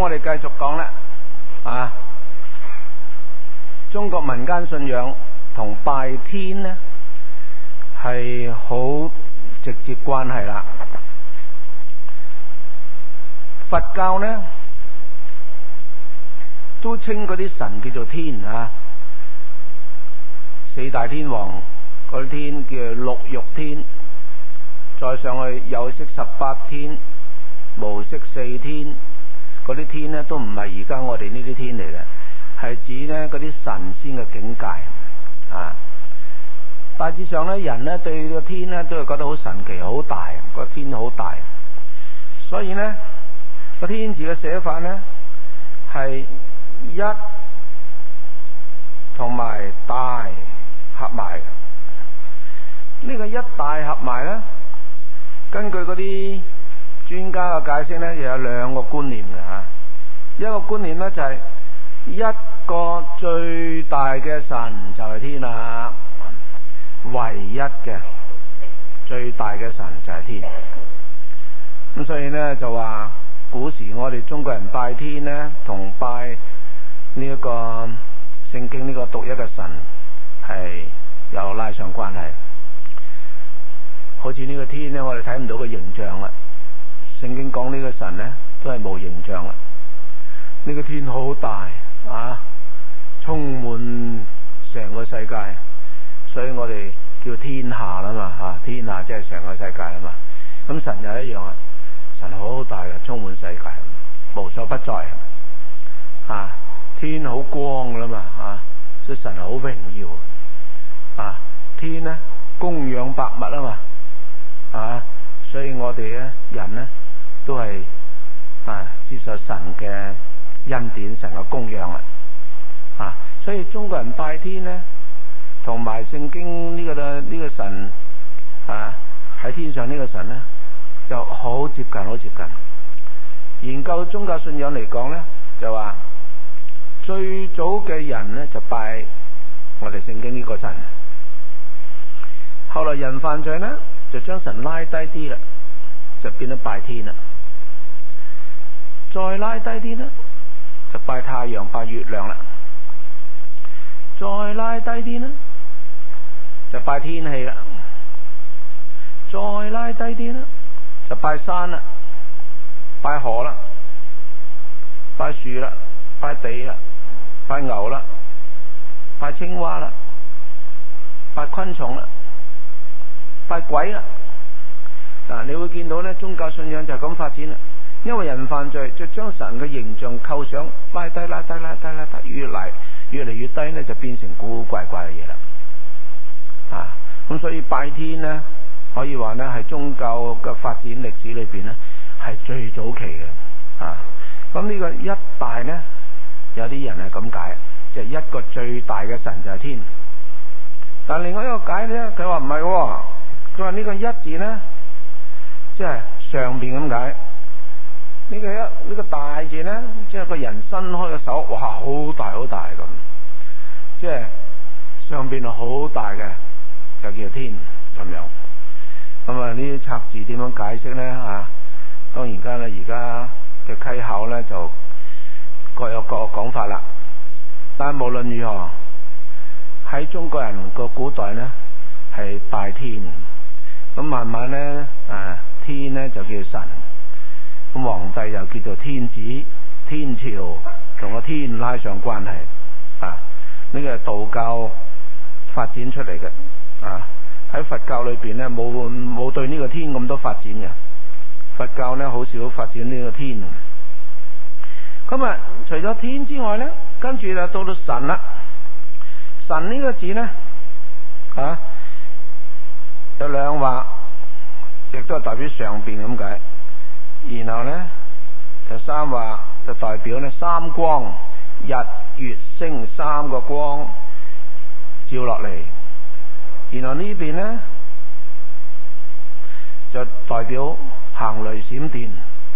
我哋繼續講啦。中國民間信仰同拜天呢係好直接關係啦。佛教呢都稱嗰啲神叫做天啊，四大天王嗰啲天叫六欲天，再上去有色18天、無色4天，嗰啲天呢都唔係而家我哋呢啲天嚟嘅，係指呢嗰啲神仙嘅境界啊。大致上呢，人呢對個天呢都係覺得好神奇、好大，個天好大，所以呢個天字嘅寫法呢係一同埋大合埋。呢個一大合埋呢，根據嗰啲專家嘅解釋呢，又有兩個觀念嘅吓。一個觀念呢就係一個最大嘅神就係天啦，唯一嘅最大嘅神就係天。咁所以呢就話古時我哋中國人拜天呢，同拜呢一個聖經呢個獨一嘅神係有拉上關係。好似呢個天呢，我哋睇唔到個形象啦。聖經講呢個神呢都係冇形象啦。呢個天好大啊，充滿成個世界，所以我哋叫天下啦嘛吓，天下即係成個世界啊嘛。咁神又一樣啊，神好大嘅，充滿世界，無所不在啊。天好光噶啦嘛啊，所以神好榮耀啊。天呢供養百物啊嘛啊，所以我哋咧人呢都係接受神嘅恩典，神嘅供養啊。所以中國人拜天呢，同埋聖經呢個神喺天上呢個神呢，就好接近，好接近。研究宗教信仰嚟講呢，就話最早嘅人呢就拜我哋聖經呢個神，後來人犯罪呢就將神拉低啲啦，就變咗拜天啦。再拉低啲呢就拜太陽、拜月亮啦。再拉低啲呢就拜天氣啦。再拉低啲呢就拜山啦、拜河啦、拜樹啦、拜地啦、拜牛啦、拜青蛙啦、拜昆蟲啦、拜鬼啦。你會見到呢宗教信仰就係咁發展啦。因為人犯罪，就將神嘅形象構想拉低，越嚟越低呢，就變成古古怪怪嘅嘢啦。咁所以拜天呢，可以話呢係宗教嘅發展歷史裏邊呢係最早期嘅。咁呢個一大呢，有啲人係咁解，即係一個最大嘅神就係天。但另外一個解呢，佢話唔係，佢話呢個一字呢，即係上邊咁解。呢個大字呢，即係個人伸開個手，哇，好大好大咁，即係上邊好大嘅，就叫天咁樣。咁呢啲拆字點樣解釋呢？當然間呢，而家嘅稽考呢，就各有各講法啦。但係無論如何，喺中國人個古代呢，係拜天，咁慢慢呢，天呢就叫神。咁皇帝又叫做天子，天朝同個天拉上關係呢個係道教發展出嚟嘅喺佛教裏邊呢，冇對呢個天咁多發展嘅。佛教呢好少發展呢個天。咁除咗天之外呢，跟住就到神啦。神呢個字呢有兩畫，亦都係代表上邊咁解。然後呢，就三畫就代表呢三光，日月星三個光照落嚟。然後呢邊呢，就代表行雷閃電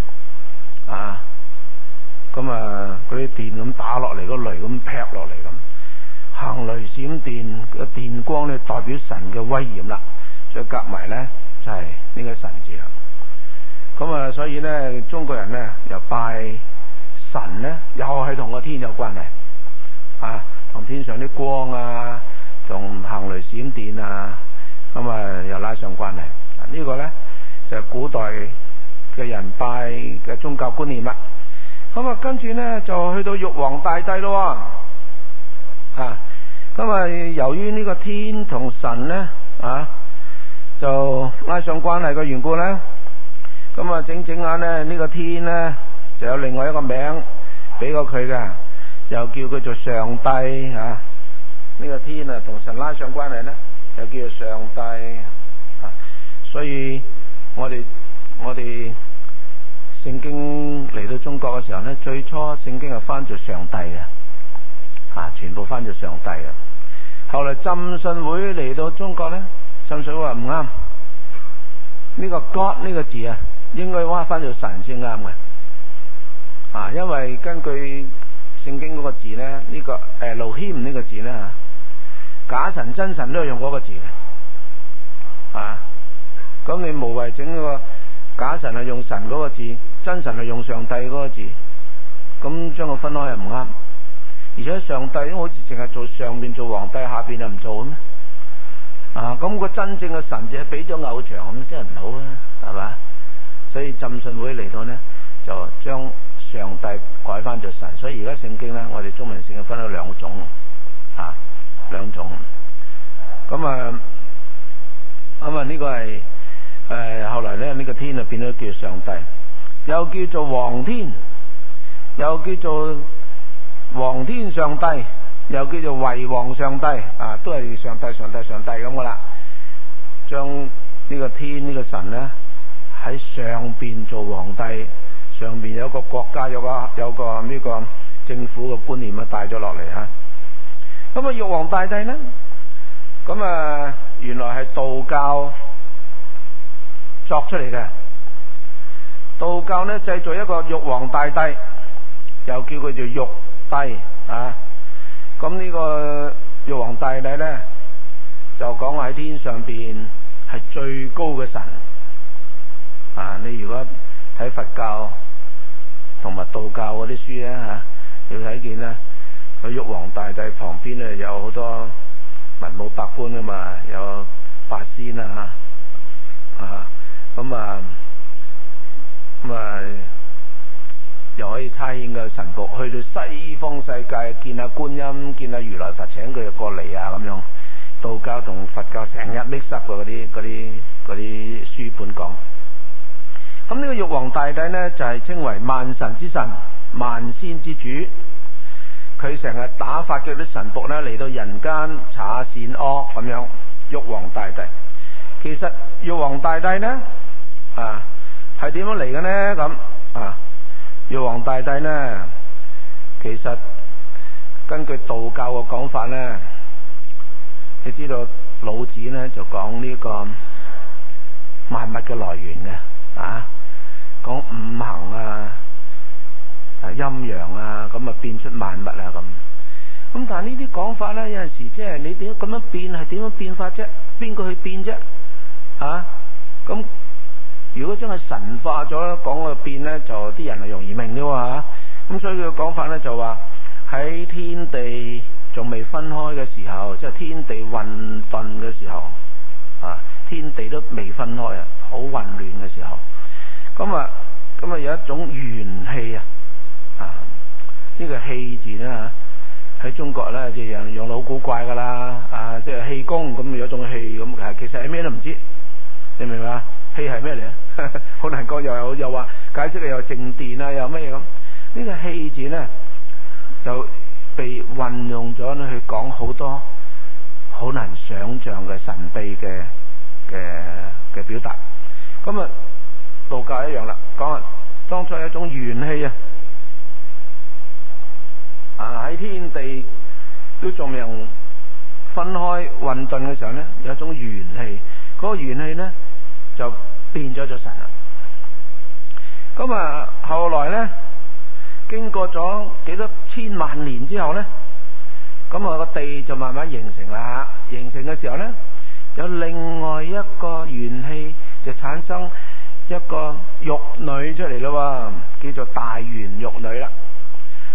咁嗰啲電咁打落嚟，個雷咁劈落嚟咁，行雷閃電個電光呢，代表神嘅威嚴啦。所以夾埋呢，就係呢個神字啦。咁所以呢，中國人呢又拜神呢，又係同個天有關係啊，同天上啲光啊，同行雷閃電啊，咁啊又拉上關係。呢個呢，就係古代嘅人拜嘅宗教觀念啦。咁啊跟住呢，就去到玉皇大帝咯。咁啊由於呢個天同神呢，就拉上關係嘅緣故呢，咁啊整下呢，呢個天呢，就有另外一個名俾過佢嘅，又叫佢做上帝呢個天啊同神拉上關係呢，又叫做上帝。所以我哋聖經嚟到中國嘅時候呢，最初聖經係翻做上帝嘅，全部翻做上帝嘅。後來浸信會嚟到中國呢，浸信會話唔啱，呢個 God 呢個字啊，應該話翻做神先啱嘅。因為根據聖經嗰個字呢，呢個Elohim呢個字呢，假神真神都係用嗰個字嘅。咁你無謂整個假神係用神嗰個字，真神係用上帝嗰個字，咁將佢分開又唔啱。而且上帝好似淨係做上面做皇帝，下邊就唔做咩？咁個真正嘅神就係俾咗偶像，咁真係唔好啊，係嘛？所以浸信會嚟到呢，就將上帝改翻做神。所以而家聖經呢，我哋中文聖經分咗兩種，兩種。咁呢個係後來呢，呢個天就變咗叫上帝，又叫做皇天，又叫做皇天上帝，又叫做為皇上帝，都係上帝咁噶啦。將呢個天呢個神呢，喺上邊做皇帝，上邊有個國家，有個呢個政府嘅觀念啊帶咗落嚟吓。咁玉皇大帝呢，咁原來係道教作出嚟嘅。道教呢，製造一個玉皇大帝，又叫佢做玉帝咁呢個玉皇大帝呢，就講喺天上邊係最高嘅神。你如果睇佛教同埋道教嗰啲書呢，你會睇見呢，個玉皇大帝旁邊呢，有好多文武百官噶嘛，有八仙又可以差遣個神僕去到西方世界見下觀音，見下如來佛，請佢過嚟咁樣。道教同佛教成日 mix up 嗰啲書本講。咁呢個玉皇大帝呢，就係稱為萬神之神、萬仙之主。佢成日打發嘅啲神僕呢，嚟到人間查善惡咁樣。玉皇大帝，其實玉皇大帝呢，係點樣嚟嘅呢？咁玉皇大帝呢，其實根據道教嘅講法呢，你知道老子呢就講呢個萬物嘅來源嘅，講五行陰陽咁變出萬物咁但係呢啲講法呢，有陣時即係你點咁樣變係點樣變法啫？邊個去變啫？咁如果將佢神化咗，講個變呢，就啲人係容易明嘅喎。咁所以佢嘅講法呢，就話喺天地仲未分開嘅時候，即係天地混沌嘅時候，天地都未分開好混亂嘅時候，咁有一種元氣呢個氣字呢，喺中國呢，就用到好古怪噶啦，即係氣功咁有一種氣咁，其實係咩都唔知，你明唔明啊？氣係咩嚟啊？好難講，又話解釋又靜電又咩咁？呢個氣字呢，就被運用咗去講好多好難想象嘅神秘嘅表達。咁道教一樣啦，講當初有一種元氣喺天地都仲未分開混沌嘅時候呢，有一種元氣，嗰個元氣呢，就變咗神啦。咁後來呢，經過咗幾多千萬年之後呢，咁個地就慢慢形成啦。形成嘅時候呢，有另外一個元氣就產生一個玉女出嚟咯，叫做大圓玉女啦。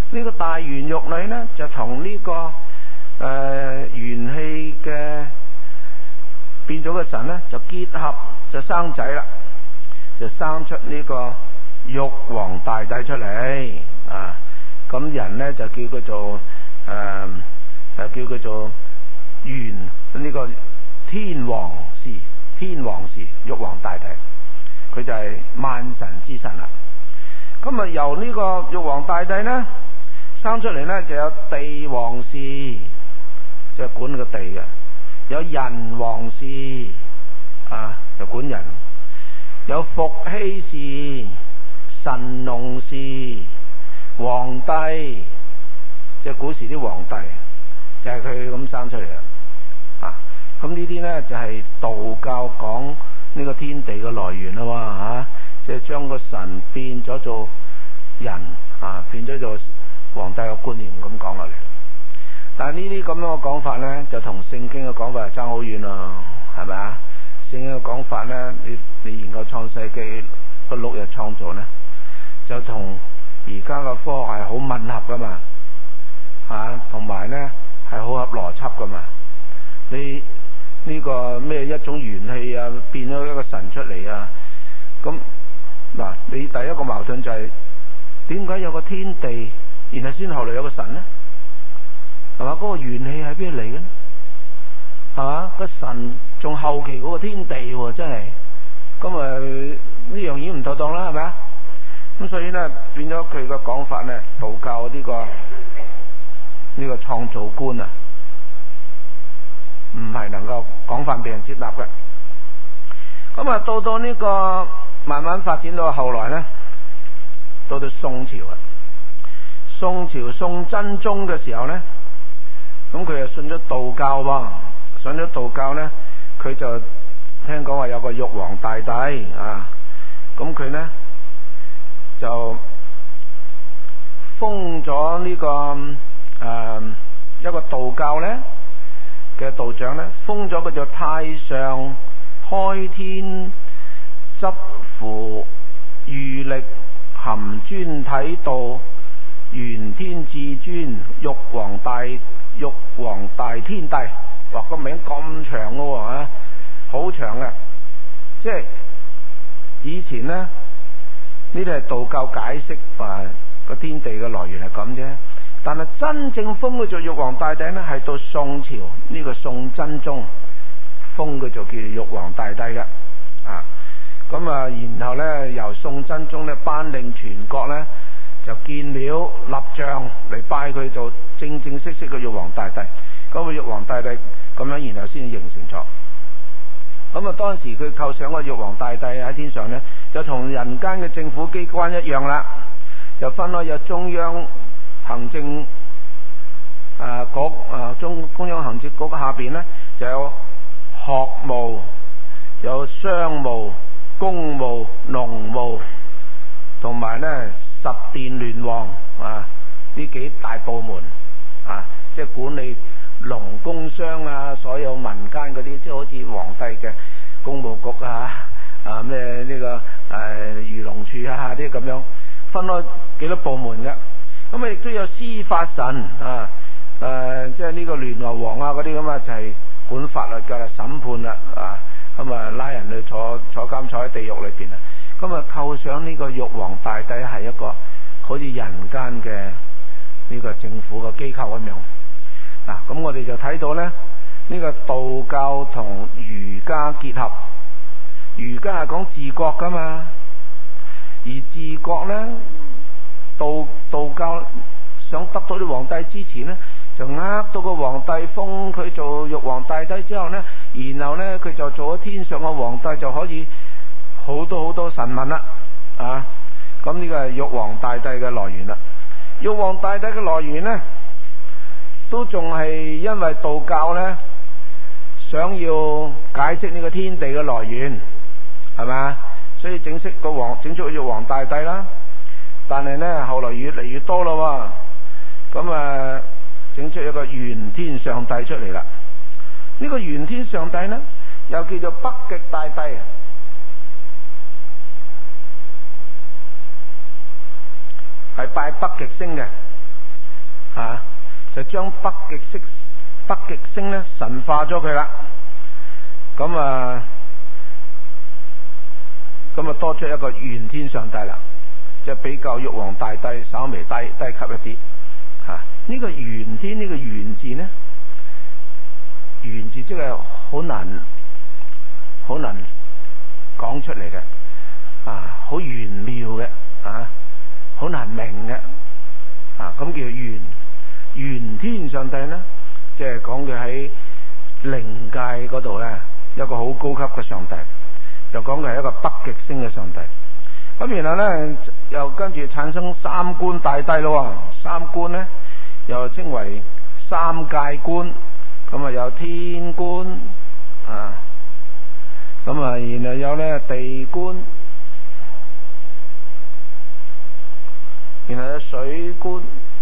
呢個大圓玉女呢，就同呢個元氣嘅變咗嘅神呢，就結合，就生仔啦，就生出呢個玉皇大帝出嚟啊！咁人呢，就叫佢做叫佢做元呢個天王氏玉皇大帝，佢就係萬神之神啦。咁啊由呢個玉皇大帝呢生出嚟呢，就有地王氏，即係管個地嘅；有人王氏啊，就管人；有伏羲氏、神農氏、皇帝，即係古時啲皇帝，就係佢咁生出嚟啦。啊，咁呢啲呢，就係道教講呢個天地嘅來源啦喎，即係將個神變咗做人啊，變咗做皇帝嘅觀念咁講落嚟。但係呢啲咁樣嘅講法呢，就同聖經嘅講法係爭好遠咯，係咪啊？聖經嘅講法呢，你研究創世記個6日創造呢，就同而家嘅科學係好吻合噶嘛，同埋呢係好合邏輯噶嘛。你呢個咩一種元氣啊，變咗一個神出嚟啊，咁嗱，你第一個矛盾就係點解有個天地，然後先後來有個神呢？係嘛？嗰個元氣喺邊嚟嘅呢？係嘛？個神仲後期嗰個天地喎，真係咁啊！呢樣嘢唔妥當啦，係咪啊？咁所以呢，變咗佢個講法呢，道教呢個創造觀啊，唔係能夠廣泛被人接納嘅。咁啊，到呢個慢慢發展到後來呢，到宋朝啊，宋朝宋真宗嘅時候呢，咁佢又信咗道教喎，信咗道教呢，佢就聽講話有個玉皇大帝啊，咁佢呢就封咗呢個一個道教呢嘅道長呢，封咗佢做太上開天執符御力含尊體道元天至尊玉皇大天帝。哇，個名咁長嘅喎，好長嘅，即係以前呢，呢啲係道教解釋話個天地嘅來源係咁啫。但係真正封佢做玉皇大帝呢，係到宋朝呢個宋真宗封佢做叫玉皇大帝嘅啊。咁啊，然後呢，由宋真宗呢頒令全國呢，就建廟立像嚟拜佢做正式嘅玉皇大帝。嗰個玉皇大帝咁樣，然後先形成咗。咁啊，當時佢構想個玉皇大帝喺天上呢，就同人間嘅政府機關一樣啦，就分開有中央行政局，中央行政局下邊呢，就有學務、有商務、公務、農務，同埋呢十殿聯王啊，呢幾大部門啊，即係管理農工商啊，所有民間嗰啲，即係好似皇帝嘅公務局咩呢個漁農處啲咁樣，分開幾多部門嘅。咁啊，亦都有司法神啊，即係呢個聯絡王啊嗰啲咁啊，就係管法律噶啦，審判啦啊，咁啊拉人去坐監，坐喺地獄裏邊啊。咁啊，構想呢個玉皇大帝係一個好似人間嘅呢個政府嘅機構咁樣。嗱，咁我哋就睇到呢，呢個道教同儒家結合，儒家係講治國噶嘛，而治國呢，道教想得到啲皇帝支持呢，就呃到個皇帝封佢做玉皇大帝之後呢，然後呢，佢就做咗天上嘅皇帝，就可以好多臣民啦啊！咁呢個係玉皇大帝嘅來源啦。玉皇大帝嘅來源呢，都仲係因為道教呢，想要解釋呢個天地嘅來源，係咪？所以整出個玉皇大帝啦。但係呢，後來越嚟越多咯，咁啊整出一個玄天上帝出嚟啦。呢個玄天上帝呢，又叫做北極大帝，係拜北極星嘅。 將北極星咧神化咗佢啦。咁啊多出一個玄天上帝啦，即係比較玉皇大帝稍微低級一啲吓。呢個玄天呢個玄字呢，玄字即係好難講出嚟嘅啊，好玄妙嘅啊，好難明嘅啊，咁叫玄天上帝呢，即係講佢喺靈界嗰度咧，一個好高級嘅上帝，就講佢係一個北極星嘅上帝。咁然後咧又跟住產生三官大帝咯，三官咧又稱為三界官，咁啊有天官啊，咁啊然後有咧地官，然後有水官。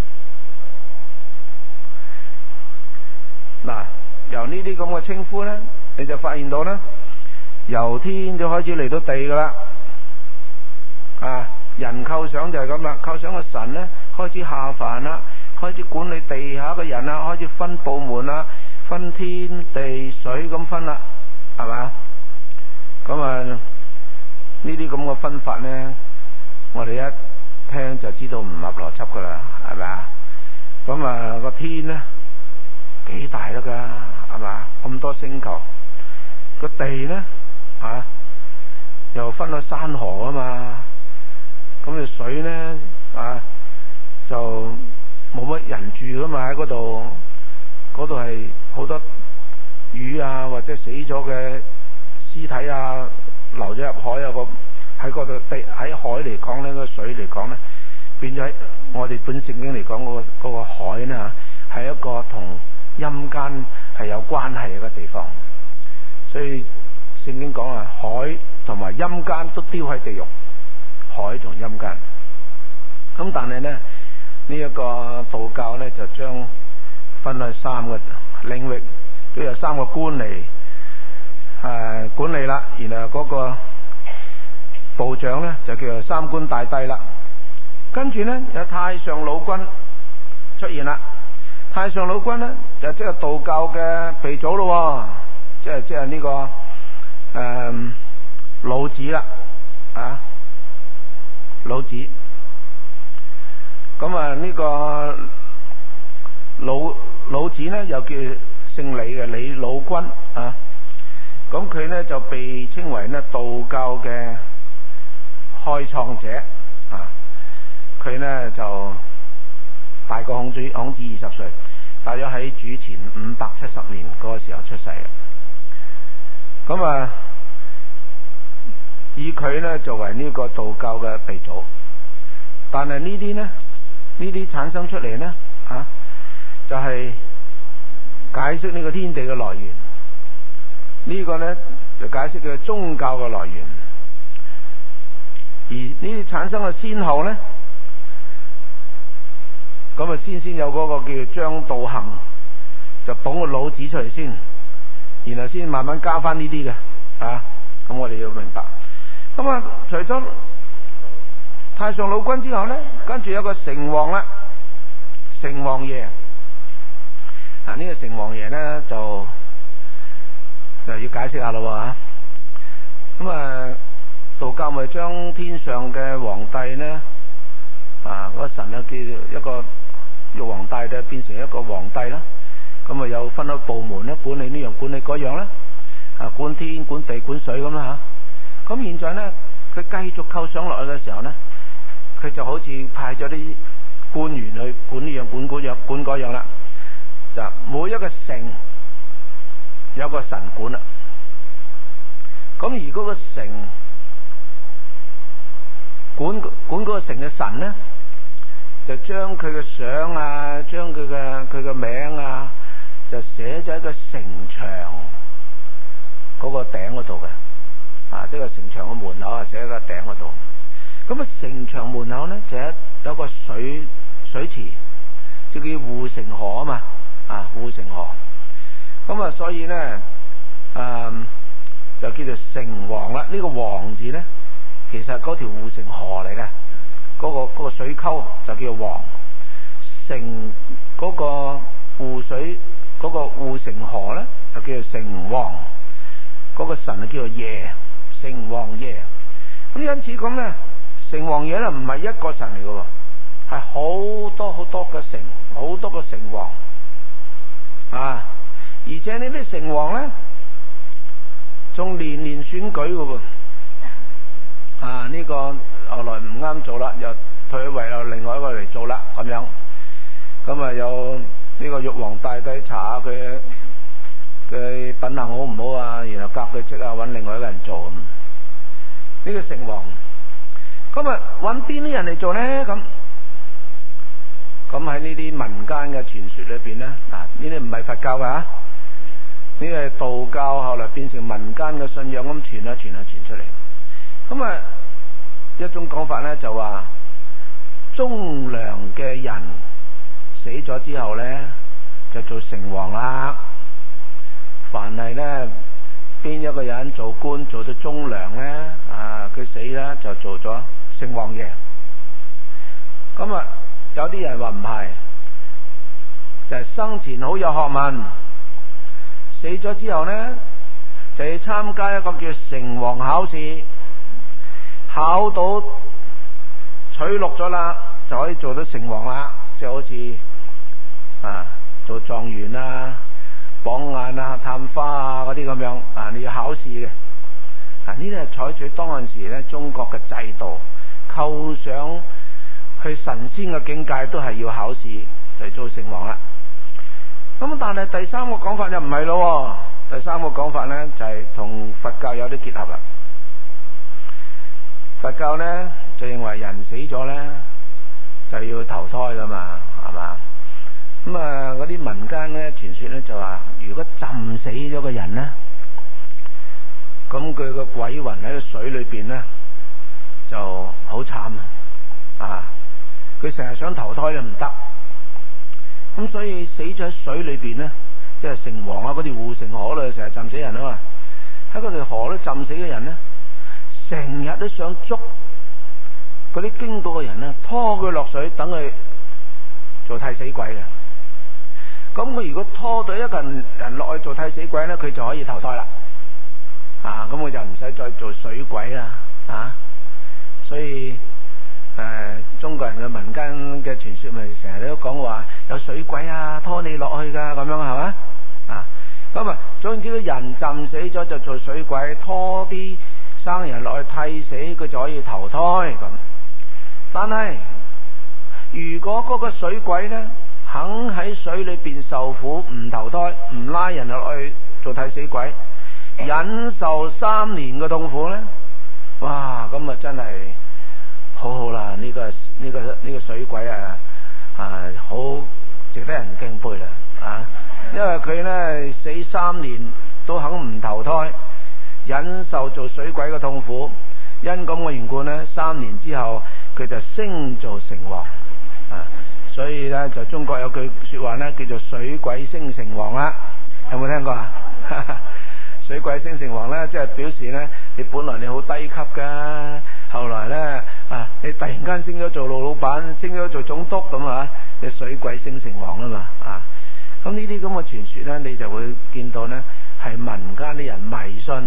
嗱，由呢啲咁嘅稱呼咧，你就發現到咧，由天就開始嚟到地噶啦。啊，人構想就係咁啦，構想個神咧開始下凡啦，開始管理地下嘅人啦，開始分部門啦，分天地水咁分啦，係嘛？咁啊呢啲咁嘅分法咧，我哋一聽就知道唔合邏輯噶啦，係咪啊？咁啊個天咧幾大得噶，係嘛？咁多星球，個地咧啊又分咗山河啊嘛。咁嘅水呢，啊，就冇乜人住噶嘛，喺嗰度係好多魚啊，或者死咗嘅屍體啊，流咗入海啊，喺嗰度喺海嚟講呢，個水嚟講呢，變咗喺我哋本聖經嚟講嗰個海呢，係一個同陰間係有關係嘅地方，所以聖經講啊，海同埋陰間都丟喺地獄。海同陰間，咁但係呢，呢一個道教呢，就將分去三個領域，都有三個官嚟管理啦。然後嗰個部長呢，就叫做三官大帝啦。跟住呢，有太上老君出現啦。太上老君呢，就即係道教嘅鼻祖咯，即係呢個老子啦，啊。老子，咁啊呢個老子呢，又叫姓李嘅李老君啊，咁佢呢，就被稱為呢道教嘅開創者啊，佢呢，就大過孔子20歲，大約喺主前570年嗰個時候出世嘅，咁啊。以佢呢作為呢個道教嘅鼻祖，但係呢啲產生出嚟呢，就係解釋呢個天地嘅來源，呢個呢就解釋佢宗教嘅來源，而呢啲產生嘅先後呢，咁啊先有嗰個叫張道行，就捧個老子出嚟先，然後先慢慢加翻呢啲嘅，咁我哋要明白。咁啊，除咗太上老君之後呢，跟住有個城隍啦，城隍爺。呢個城隍爺呢，就要解釋下咯喎。咁啊，道教咪將天上嘅皇帝呢，個神啊叫一個玉皇大帝變成一個皇帝啦。咁啊有分咗部門咧，管理呢樣管理嗰樣啦，管天管地管水咁啦吓。咁現在呢，佢繼續構想落去嘅時候呢，佢就好似派咗啲官員去管呢樣管嗰樣管嗰樣啦。就每一個城有個神管啦。咁而嗰個城管嗰個城嘅神呢，就將佢嘅相啊，將佢嘅名啊，就寫咗喺個城牆嗰個頂嗰度嘅。即係個城牆嘅門口啊，寫喺個頂嗰度。咁啊，城牆門口呢，就有個水池，就叫護城河啊嘛。護城河。咁啊，所以呢，就叫做城隍啦。呢個隍字呢，其實嗰條護城河嚟嘅，嗰個水溝就叫做隍。城嗰個湖水嗰個護城河咧，就叫做城隍，嗰個神就叫做爺，城隍爺。咁因此咁咧，城隍爺咧唔係一個神嚟嘅，係好多好多嘅城，好多個城隍啊！而且呢啲城隍咧，仲年年選舉嘅喎。啊！呢個後來唔啱做啦，又退位，又另外一個嚟做啦，咁樣。咁啊，有呢個玉皇大帝查下佢嘅品行好唔好啊，然後革佢職啊，揾另外一個人做咁。呢個城隍，咁啊揾邊啲人嚟做咧？咁喺呢啲民間嘅傳說裏邊咧，呢啲唔係佛教噶，呢個係道教，後來變成民間嘅信仰咁傳啊傳出嚟。咁啊，一種講法咧就話，忠良嘅人死咗之後咧，就做城隍啦。凡係咧邊一個人做官做到忠良咧，佢死咧就做咗城隍爺。咁啊，有啲人話唔係，就係生前好有學問，死咗之後咧就要參加一個叫城隍考試。考到取錄咗啦，就可以做到城隍啦，即係好似做狀元啊、榜眼啊、探花啊嗰啲咁樣你要考試嘅。呢啲係採取當陣時咧中國嘅制度，構想去神仙嘅境界都係要考試嚟做城隍啦。咁但係第三個講法就唔係咯，第三個講法咧就係同佛教有啲結合啦。佛教咧就認為人死咗咧就要投胎噶嘛，係嘛？咁嗰啲民間咧傳說咧就話，如果浸死咗個人咧，咁佢個鬼魂喺個水裏邊咧就好慘啊！佢成日想投胎都唔得，咁所以死咗喺水裏邊咧，即係城隍啊嗰條護城河咧成日浸死人啊嘛，喺嗰條河咧浸死嘅人咧，成日都想捉嗰啲經過嘅人咧，拖佢落水，等佢做替死鬼嘅。咁佢如果拖到一個人落去做替死鬼咧，佢就可以投胎啦。咁佢就唔使再做水鬼啦。所以中國人嘅民間嘅傳說咪成日都講話有水鬼啊，拖你落去噶，咁樣係嘛？咁總之個人浸死咗就做水鬼，拖啲生人落去替死，佢就可以投胎咁。但係如果嗰個水鬼呢，肯喺水裏邊受苦，唔投胎，唔拉人落去做替死鬼，忍受3年嘅痛苦呢，哇！咁啊真係好好啦，呢個水鬼好值得人敬佩啦。因為佢呢死3年都肯唔投胎，忍受做水鬼嘅痛苦，因咁嘅緣故呢，3年之後佢就升做城隍。所以呢，就中國有句說話呢，叫做水鬼升城隍啦。有冇聽過啊？水鬼升城隍呢，即係表示呢，你本來你好低級噶，後來呢，你突然間升咗做老闆，升咗做總督咁啊，你水鬼升城隍啊嘛。咁呢啲咁嘅傳說呢，你就會見到呢，係民間啲人迷信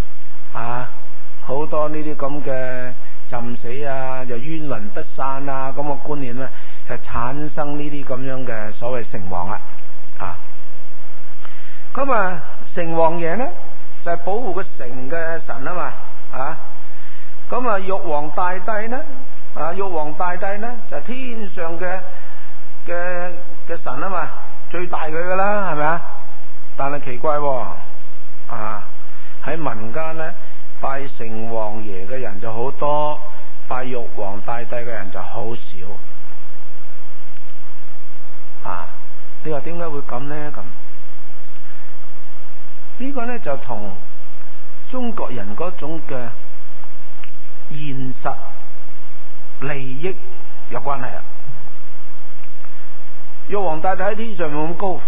好多呢啲咁嘅浸死又冤魂不散咁嘅觀念呢，就產生呢啲咁樣嘅所謂城隍啦。咁城隍爺呢，就係保護個城嘅神啊嘛。咁玉皇大帝呢，玉皇大帝呢就係天上嘅神啊嘛，最大佢噶啦，係咪啊？但係奇怪喺民間呢，拜城隍爺嘅人就好多，拜玉皇大帝嘅人就好少。你話點解會咁呢？咁呢個呢，就同中國人嗰種嘅現實利益有關係啊！玉皇大帝喺天上冇咁高，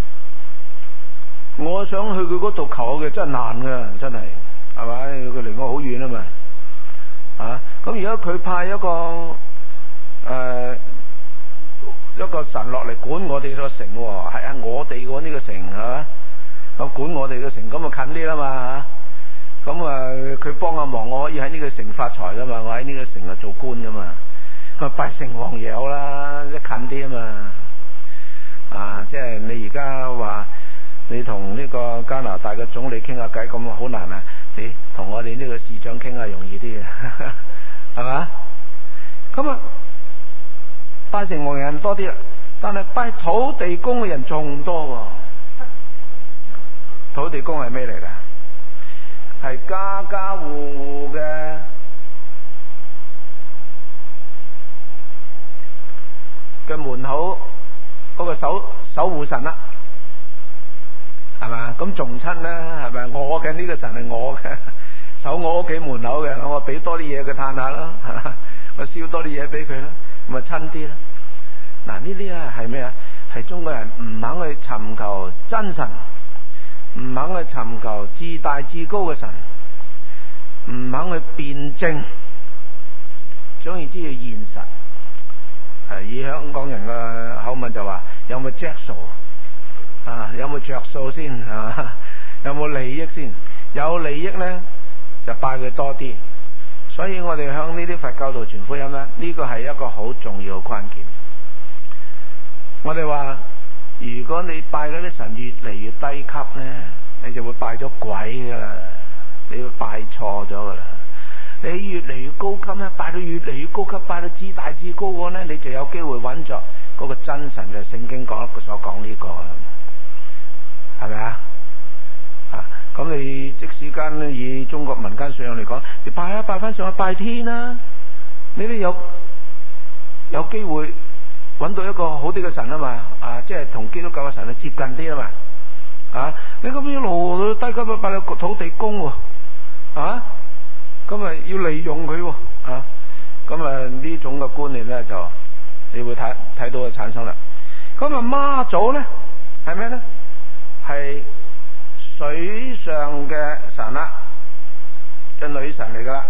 我想去佢嗰度求嘅真係難噶，真係咪？佢離我好遠啊嘛。咁如果佢派一個一個神落嚟管我哋個城，係啊，我哋嗰呢個城係嘛，咁管我哋個城，咁啊近啲啦嘛，咁啊佢幫下忙，我可以喺呢個城發財噶嘛，我喺呢個城啊做官噶嘛，咁拜城隍爺好啦，一近啲啊嘛，即係你而家話你同呢個加拿大嘅總理傾下偈咁好難啊，你同我哋呢個市長傾下容易啲嘅，係嘛？咁啊拜城隍人多啲啦，但係拜土地公嘅人仲多喎。土地公係咩嚟㗎？係家家戶戶嘅門口嗰個守護神啦，係嘛？咁仲親咧，係咪？我嘅呢個神係我嘅，守我屋企門口嘅，我俾多啲嘢佢嘆下咯，我燒多啲嘢俾佢啦，咁啊親啲啦。嗱，呢啲啊係咩啊？係中國人唔肯去尋求真神，唔肯去尋求至大至高嘅神，唔肯去辯證，總而言之要現實。以香港人嘅口吻就話有冇着數啊？有冇着數先啊？有冇利益先？有利益呢，就拜佢多啲。所以我哋向呢啲佛教徒傳福音呢，呢個係一個好重要嘅關鍵。我哋話如果你拜嗰啲神越嚟越低級呢，你就會拜咗鬼噶啦，你會拜錯咗噶啦。你越嚟越高級咧，拜到越嚟越高級，拜到至大至高嗰呢，你就有機會揾着嗰個真神嘅聖經講所講呢個，係咪啊？咁你即使間以中國民間信仰嚟講，你拜翻上去拜天啦，你都有機會揾到一個好啲嘅神啊嘛，即係同基督教嘅神接近啲啊嘛，你咁樣路低級拜到土地公喎，咁啊要利用佢喎，咁啊呢種嘅觀念咧就你會睇到嘅產生啦。咁啊媽祖咧係咩咧？係水上嘅神啦，嘅女神嚟噶啦。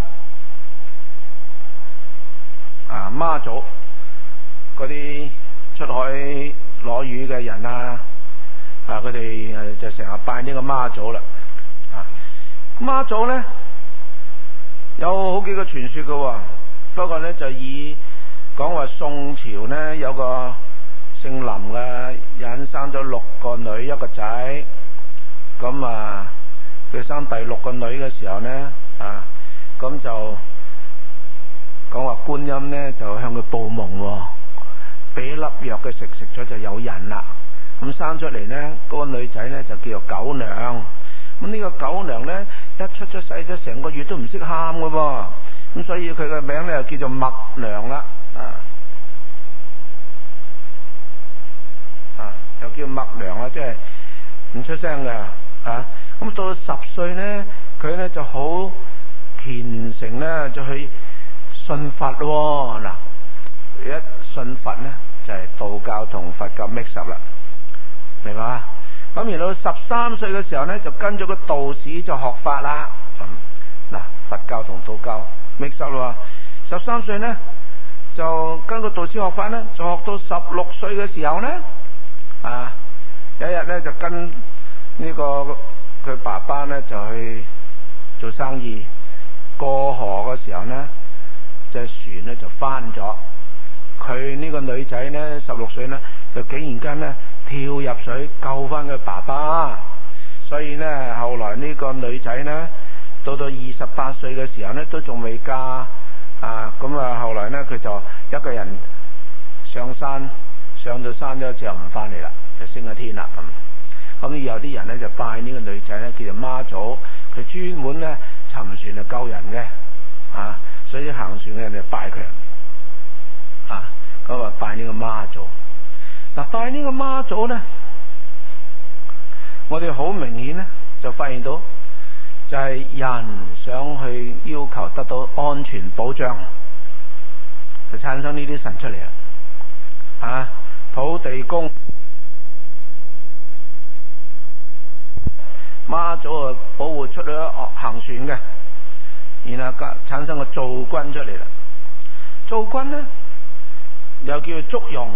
媽祖嗰啲出海攞魚嘅人佢哋就成日拜呢個媽祖啦。媽祖咧有好幾個傳說嘅，不過咧就以講話宋朝呢有個姓林嘅人生咗6個女1個仔，咁佢生第6個女嘅時候呢，咁就講話觀音呢就向佢報夢，俾粒藥佢食咗就有人啦。咁生出嚟呢，嗰個女仔呢就叫做九娘。咁呢個九娘呢，一出咗世咗成個月都唔識喊嘅噃，咁所以佢嘅名呢就叫做默娘啦，又叫默娘啦，即係唔出聲嘅。咁到10歲呢，佢呢就好虔誠呢，就去信佛喎。嗱，一信佛呢，就係道教同佛教 mix up 啦，明白？咁然後13歲嘅時候呢，就跟咗個道士就學法啦。佛教同道教 mix up 啦。13歲呢，就跟個道士學法呢，就學到16歲嘅時候呢，有一日呢，就跟呢個佢爸爸呢，就去做生意，過河嘅時候呢，隻船呢就翻咗。佢呢個女仔呢，16歲呢，就竟然間呢跳入水救翻佢爸爸，所以呢，後來呢個女仔呢，到28歲嘅時候呢，都仲未嫁，咁後來呢，佢就一個人上山，上到山咗之後唔翻嚟啦，就升咗天啦。咁有啲人呢，就拜呢個女仔呢，叫做媽祖，佢專門呢沉船就救人嘅，所以行船嘅人就拜佢，咁拜呢個媽祖。拜呢個媽祖呢，我哋好明顯呢，就發現到，就係人想去要求得到安全保障，就產生呢啲神出嚟啦。土地公、媽祖保護出咗行船嘅，然後產生個灶君出嚟啦。灶君呢，又叫做祝融。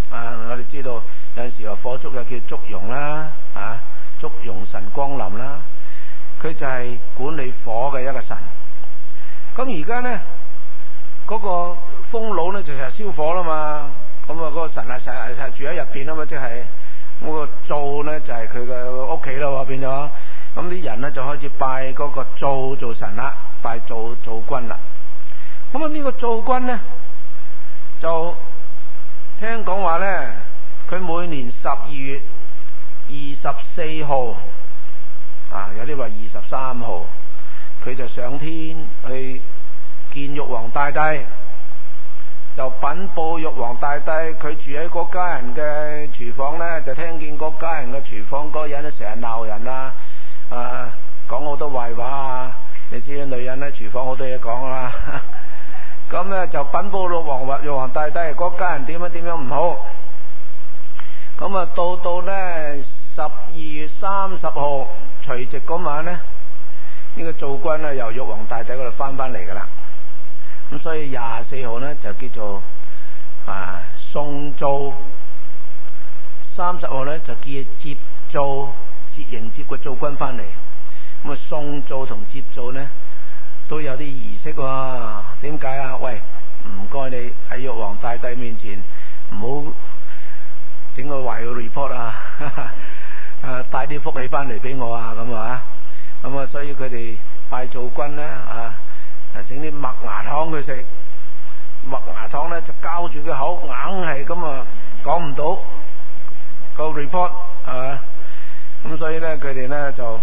我哋知道有陣時話火燭又叫祝融啦，祝融神光臨啦，佢就係管理火嘅一個神。咁而家呢，嗰個風爐呢就係燒火啦嘛，咁嗰個神係住喺入邊啊嘛，即係嗰個灶呢就係佢嘅屋企咯，變咗。咁啲人呢就開始拜嗰個灶做神啦，拜灶君啦。咁呢個灶君呢，就聽講話呢，佢每年12月24號有啲話23號，佢就上天去見玉皇大帝，就稟報玉皇大帝，佢住喺嗰家人嘅廚房呢，就聽見嗰家人嘅廚房嗰個人咧成日鬧人啊，講好多壞話啊，你知女人喺廚房好多嘢講啦。咁呢就稟報玉皇大帝，嗰家人點樣唔好。咁到呢12月30號除夕嗰晚呢，呢個灶君呢由玉皇大帝嗰度翻嚟噶啦。咁所以24號呢就叫做送灶，30號呢就叫接灶，迎接個灶君翻嚟。咁送灶同接灶呢都有啲儀式喎。點解啊？喂，唔該你喺玉皇大帝面前唔好整個壞嘅 report 啊，帶啲福氣翻嚟俾我啊，咁啊，所以佢哋拜灶君呢整啲麥芽糖佢食，麥芽糖呢就膠住個口，硬係咁講唔到個 report 係嘛，咁所以呢佢哋呢就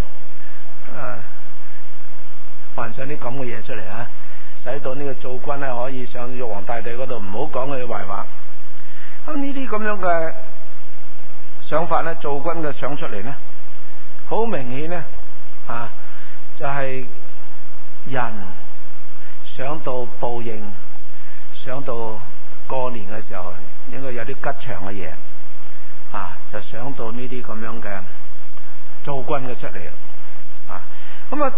幻想啲咁嘅嘢出嚟使到呢個灶君呢可以上玉皇大帝嗰度唔好講佢壞話。咁呢啲咁樣嘅想法呢，灶君嘅想出嚟呢，好明顯呢就係人想到報應，想到過年嘅時候應該有啲吉祥嘅嘢就想到呢啲咁樣嘅灶君嘅出嚟咁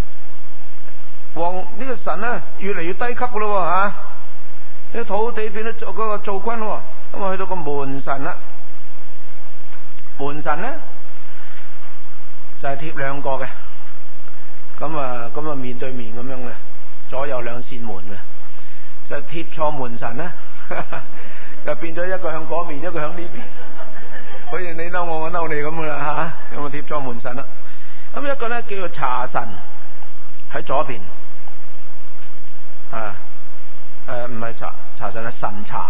呢個神呢越嚟越低級噶咯啲土地變咗做嗰個灶君咯。咁去到個門神啦，門神呢就係貼2個嘅，咁面對面咁樣嘅，左右2扇門嘅，就貼錯門神呢就變咗一個向嗰邊，一個向呢邊，好似你嬲我，我嬲你咁噶啦咁貼錯門神啦。咁一個呢叫做茶神喺左邊，唔係茶神係神茶，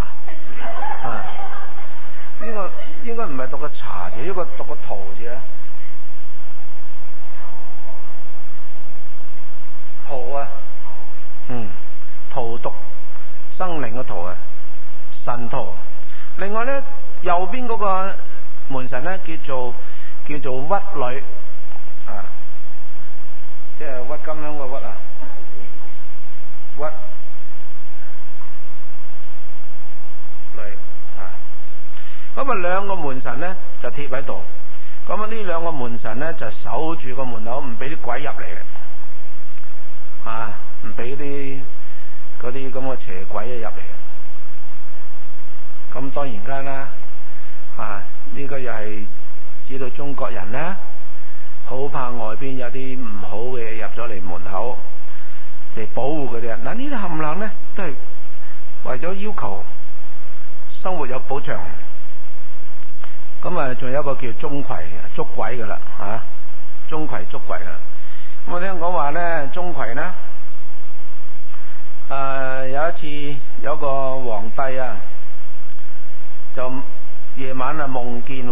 呢個應該唔係讀個茶字，呢個讀個荼字啊，荼荼毒生靈嘅荼神荼。另外呢，右邊嗰個門神呢叫做屈女，即係鬱金香個鬱屈女咁2個門神呢就貼喺度。咁呢2個門神呢就守住個門口，唔俾啲鬼入嚟嘅，唔俾嗰啲咁嘅邪鬼入嚟。咁當然間啦，呢個又係知道中國人呢好怕外邊有啲唔好嘅嘢入咗嚟門口嚟保護佢哋。嗱，呢啲冚唪唥呢都係為咗要求生活有保障。咁仲有一個叫鍾馗捉鬼噶啦，鍾馗捉鬼啦。咁我聽講話呢，鍾馗呢有一次有個皇帝就夜晚夢見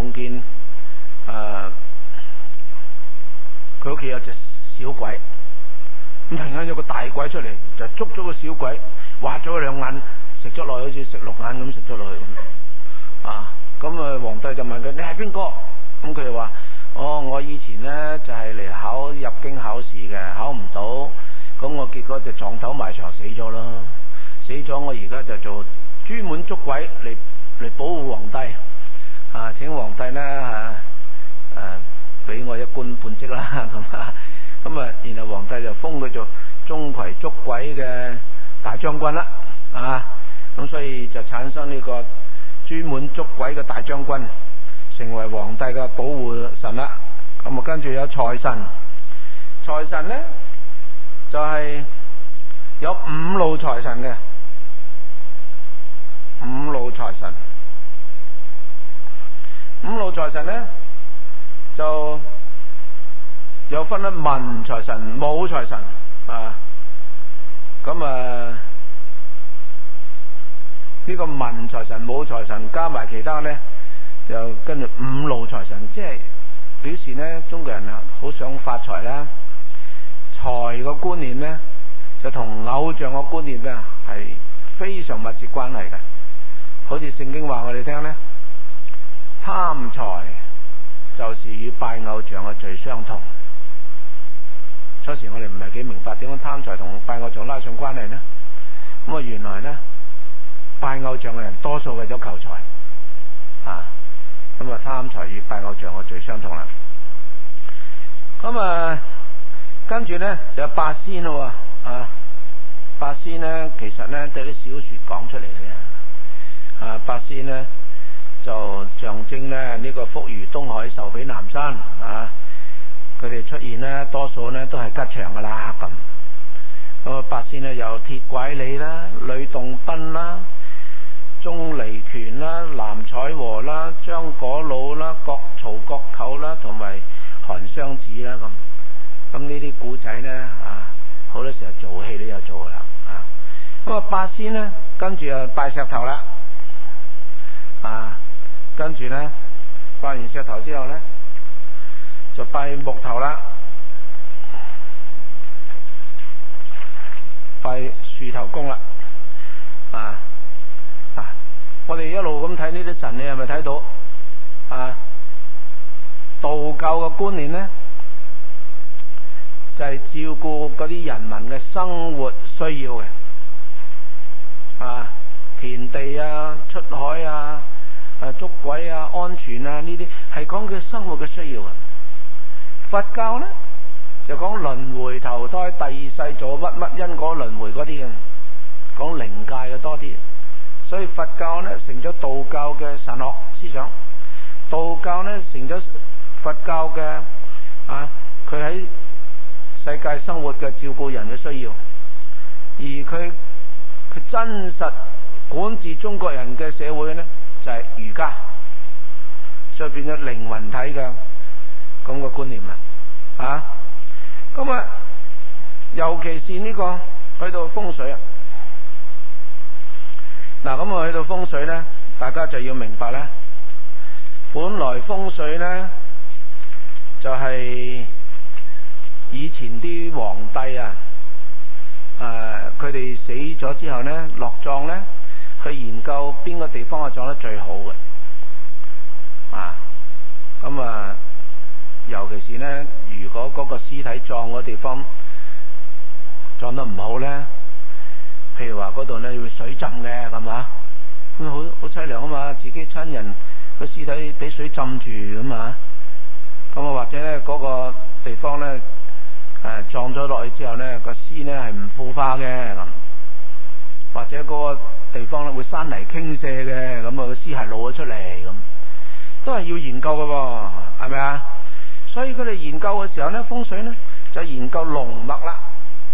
佢屋企有隻小鬼，咁突然間有個大鬼出嚟，就捉咗個小鬼，挖咗佢2眼，食咗落去，好似食鹿眼咁食咗落去咁皇帝就問佢：你係邊個？咁佢就話：我以前呢就係嚟入京考試嘅，考唔到，咁我結果就撞頭埋牆死咗咯。死咗，我而家就做專門捉鬼嚟保護皇帝，請皇帝呢俾我一官半職啦咁然後皇帝就封佢做鍾馗捉鬼嘅大將軍啦咁所以就產生呢個專門捉鬼嘅大將軍，成為皇帝嘅保護神啦。咁跟住有財神，財神呢就係有五路財神嘅，五路財神。五路財神呢就有分文財神、武財神啊。咁呢個文財神、武財神加埋其他呢，就跟住五路財神，即係表示呢中國人啊好想發財啦。財個觀念呢，就同偶像個觀念呢係非常密切關係嘅。好似聖經話我哋聽呢，貪財就是與拜偶像嘅罪相同。初時我哋唔係幾明白點樣貪財同拜偶像拉上關係呢？咁原來呢，拜偶像嘅人多數為咗求財啊，咁貪財與拜偶像嘅罪相同啦。咁跟住呢，有八仙咯啊，八仙呢其實呢都係啲小說講出嚟嘅啊。八仙呢就象徵呢個福如東海，壽比南山啊。佢哋出現呢，多數呢都係吉祥噶啦咁。咁八仙呢有鐵拐李啦、呂洞賓啦、鐘離權啦、藍采和啦、張果老啦、曹國舅啦，同埋韓湘子啦咁。咁呢啲古仔呢，啊，好多時候做戲都有做啦啊。咁八仙呢跟住就拜石頭啦啊，跟住呢拜完石頭之後呢，就拜木頭啦，拜樹頭公啦啊！我哋一路咁睇呢啲神，你係咪睇到啊？道教嘅觀念呢，就係照顧嗰啲人民嘅生活需要嘅啊，田地啊、出海啊、捉鬼啊、安全啊，呢啲係講佢生活嘅需要啊。佛教呢就講輪迴投胎、第二世做乜乜因果輪迴嗰啲嘅，講靈界嘅多啲。所以佛教呢成咗道教嘅神學思想，道教呢成咗佛教嘅啊，佢喺世界生活嘅照顧人嘅需要，而佢真實管治中國人嘅社會呢就係儒家，所以變咗靈魂體嘅咁個觀念啦，啊，咁尤其是呢個去到風水啊，嗱，咁去到風水呢，大家就要明白咧，本來風水呢，就係以前啲皇帝啊，佢哋死咗之後呢，落葬呢，去研究邊個地方係葬得最好嘅，啊，咁尤其是呢，如果嗰個屍體葬嗰地方葬得唔好呢，譬如話嗰度呢要水浸嘅，咁啊，咁好淒涼啊嘛，自己親人個屍體俾水浸住咁啊，咁或者呢嗰個地方呢葬咗落去之後呢，個屍呢係唔腐化嘅咁，或者嗰個地方呢會山泥傾瀉嘅，咁個屍骸露咗出嚟咁，都係要研究嘅喎，係咪啊？所以佢哋研究嘅時候呢，風水呢就研究龍脈啦。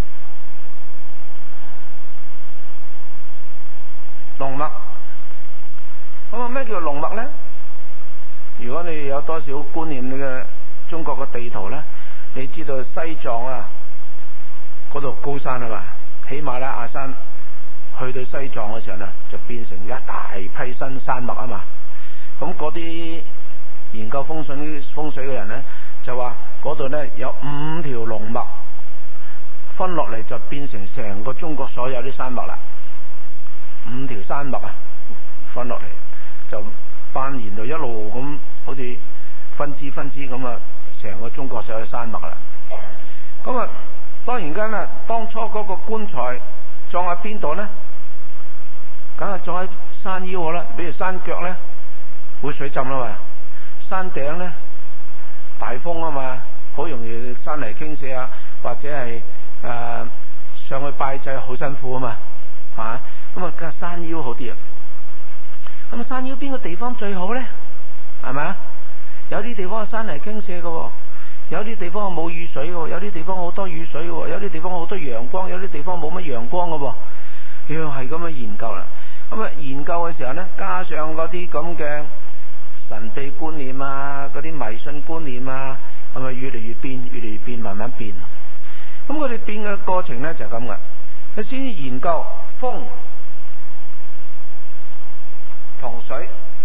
龍脈，咁咩叫龍脈呢？如果你有多少觀念嘅中國嘅地圖呢，你知道西藏啊嗰度高山啊嘛，喜馬拉雅山去到西藏嘅時候呢，就變成一大批新山脈啊嘛。咁嗰啲研究風水嘅人呢，就話嗰度呢有5條龍脈分落嚟，就變成成個中國所有啲山脈啦。5條山脈啊，分落嚟就蔓延到一路咁，好似分支咁啊，成個中國所有山脈啦。咁當然間啦，當初嗰個棺材葬喺邊度呢？梗係葬喺山腰啦，比如山腳呢會水浸啦嘛，山頂呢大風啊嘛，好容易山泥傾瀉啊，或者係上去拜祭好辛苦啊嘛，咁啊，山腰好啲啊。 咁山腰邊個地方最好咧？係咪啊？有啲地方係山泥傾瀉嘅，有啲地方冇雨水嘅，有啲地方好多雨水嘅，有啲地方好多陽光，有啲地方冇乜陽光嘅。要係咁樣研究啦。咁啊，研究嘅時候咧，加上嗰啲咁嘅神秘觀念啊，嗰啲迷信觀念啊，咁啊越嚟越變，越嚟越變，慢慢變。咁佢哋變嘅過程咧就係咁嘅。佢先研究風同水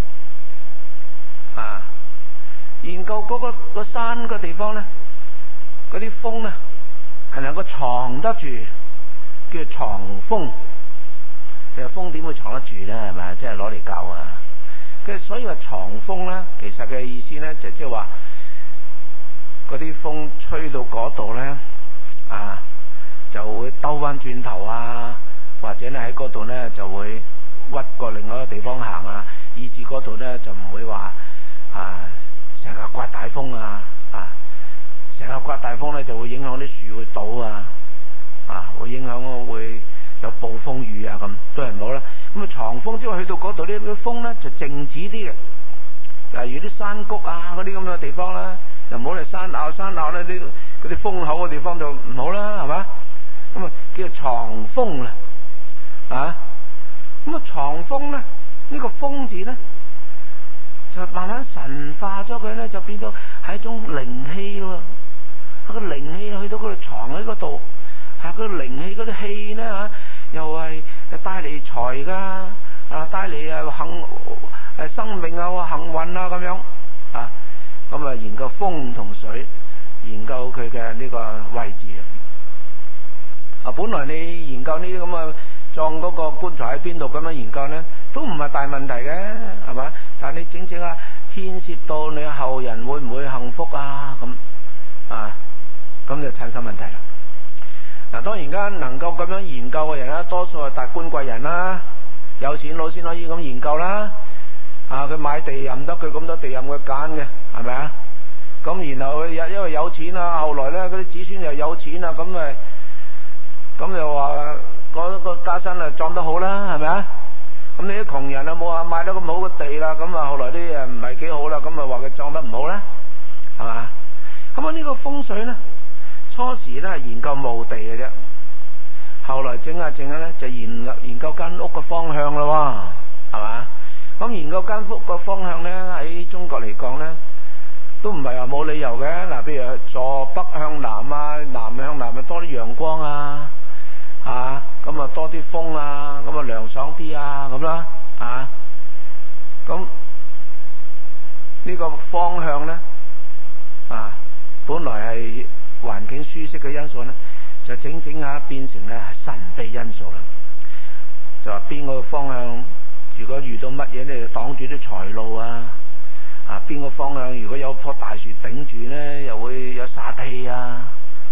啊，研究嗰個山嘅地方咧，嗰啲風咧係能夠藏得住，叫藏風。其實風點會藏得住咧？係咪？即係攞嚟教啊！嘅所以話藏風咧，其實嘅意思咧就即係話嗰啲風吹到嗰度咧啊，就會兜翻轉頭啊，或者咧喺嗰度咧就會屈過另外一個地方行啊，以至嗰度咧就唔會話啊成日刮大風啊，成日刮大風咧就會影響啲樹會倒啊，會影響會有暴風雨啊，咁都係唔好啦。咁啊藏風之後去到嗰度呢啲風咧就靜止啲嘅，例如啲山谷啊嗰啲咁嘅地方啦，就唔好嚟山坳咧啲嗰啲風口嘅地方就唔好啦，係嘛？咁啊叫做藏風啦，咁啊藏風咧呢個風字咧就慢慢神化咗佢咧，就變到係一種靈氣咯。個靈氣去到嗰度藏喺嗰度，個靈氣嗰啲氣咧又係帶嚟財噶，帶嚟生命啊幸運啊咁樣咁啊研究風同水，研究佢嘅呢個位置本來你研究呢啲咁嘅葬嗰個棺材喺邊度咁樣研究咧，都唔係大問題嘅，係嘛？但係你整整牽涉到你後人會唔會幸福啊咁就產生問題啦。嗱，當然間能夠咁樣研究嘅人啦，多數係達官貴人啦，有錢佬先可以咁研究啦。佢買地任得佢咁多地任佢揀嘅，係咪啊？咁然後因為有錢啊，後來咧嗰啲子孫又有錢啊，咁又話嗰個家山葬得好啦，係咪啊？咁你啲窮人冇話買得咁好嘅地啦，咁後來啲唔係幾好啦，咁話佢葬得唔好啦，係嘛？咁呢個風水咧，初時咧係研究墓地嘅啫，後來整下咧就研究間屋嘅方向啦，係嘛？咁研究間屋嘅方向咧喺中國嚟講咧，都唔係話冇理由嘅。嗱，譬如坐北向南啊，南向南咪多啲陽光啊，咁啊多啲風啊，咁啊涼爽啲啊，咁啦，咁呢個方向咧，本來係環境舒適嘅因素咧，就整下變成咧神秘因素啦。就話邊個方向如果遇到乜嘢咧，就擋住啲財路啊！邊個方向如果有棵大樹頂住咧，又會有煞氣啊！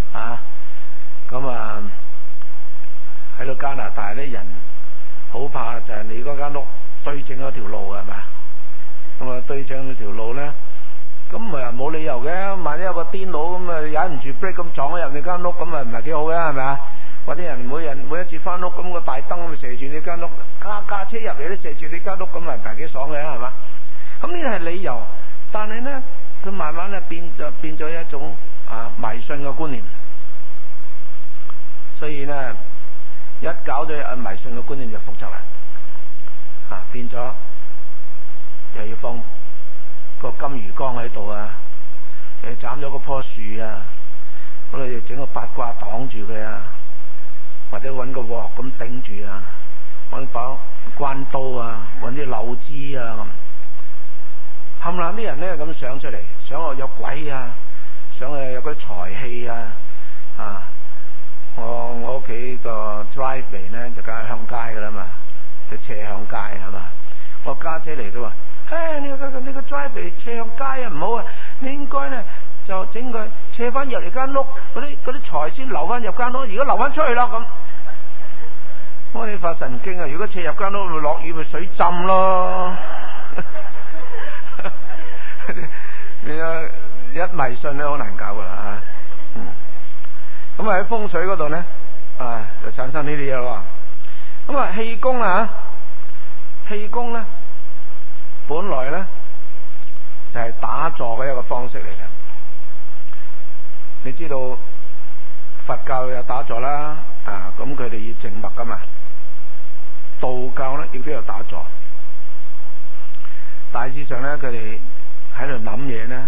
咁喺到加拿大啲人好怕就係你嗰間屋對正嗰條路係咪？咁對正嗰條路咧，咁冇理由嘅。萬一有個癲佬咁忍唔住 break 咁撞咗入你間屋，咁唔係幾好嘅，係咪啊？或者人每一次翻屋咁個大燈咪射住你間屋，架車入嚟都射住你間屋，咁唔係幾爽嘅，係嘛？咁呢個係理由，但係咧佢慢慢咧變咗一種迷信嘅觀念，所以咧一搞咗迷信嘅觀念就複雜啦，變咗又要放個金魚缸喺度啊，又斬咗嗰棵樹啊，咁你整個八卦擋住佢啊，或者揾個鑊咁頂住啊，揾把關刀啊，揾啲柳枝啊咁。冚唪唥啲人咧咁想出嚟，想我有鬼啊，想有嗰啲財氣啊，我屋企個 driveway 咧就梗係向街噶啦嘛，就斜向街係嘛。我家姐嚟都話，你個 driveway 斜向街啊唔好啊，你應該咧就整佢斜翻入嚟間屋，嗰啲財先留翻入間屋，而家留翻出去啦咁。我哋發神經啊！如果斜入間屋，咪落雨咪水浸咯。一迷信咧好難搞噶啦咁喺風水嗰度咧就產生呢啲嘢咯。咁氣功氣功咧本來呢就係打坐嘅一個方式嚟嘅。你知道佛教有打坐啦，咁佢哋要靜默噶嘛。道教呢亦都有打坐，大致上呢，佢哋喺度諗嘢呢，